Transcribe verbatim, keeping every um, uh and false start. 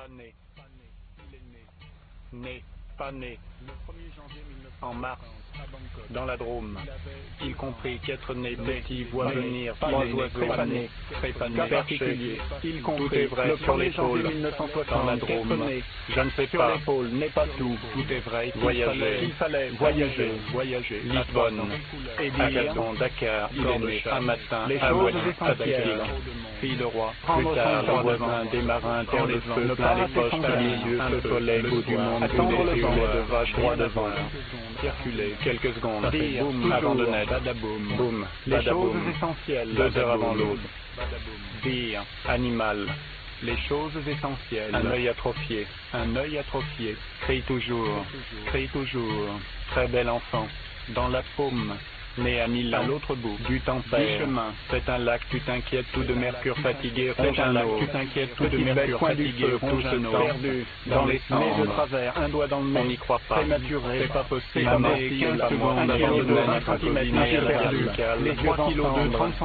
pas né. Né, pas né. En mars, dans la Drôme, il comprit qu'être né petit voit venir trois oiseaux trépanés, trépanés, particuliers. Il comprit vrai sur l'épaule, dans la Drôme. Je ne sais sur pas, l'épaule n'est pas tout. tout est vrai, Voyager, il fallait voyager, voyager. Lisbonne, et dire Agathon, Dakar, il est né un matin, les un choses moyen, à essentielles. Dakar. Fille le roi, Prendre plus tard, son temps le voisin, devant. des marins, terre de feu, Ne plein pas les rater poches, son un temps. milieu, un peu soleil, bout du monde, Attendre des le temps. hurlets de vaches, droit Rien à devant. voir. Circuler quelques secondes, Dire, boum, toujours, avant de naître, badaboum. boum, Les badaboum. choses essentielles, Deux heures avant badaboum. l'aube. Dire, animal, Les choses essentielles. un œil atrophié, Un œil atrophié. crie toujours, crie toujours, très bel enfant, dans la paume, né à Milan, À l'autre bout du temps père, du chemin. c'est un lac, tu t'inquiètes, tout de mercure fatigué, C'est ronge un un lac, eau, tu t'inquiètes, tout de petite bête, mercure coin du fatigué, feu, tout ronge ce un eau, temps, perdu, dans les nez de cendres. travers, un doigt dans le On nez, n'y croit pas, prématuré, c'est pas possible, pas mais possible, quinze pas secondes moi, avant un de kilo de naître, vingt centimètres, Apollinaire perdu, radical, les trois yeux kilos de ensemble. trente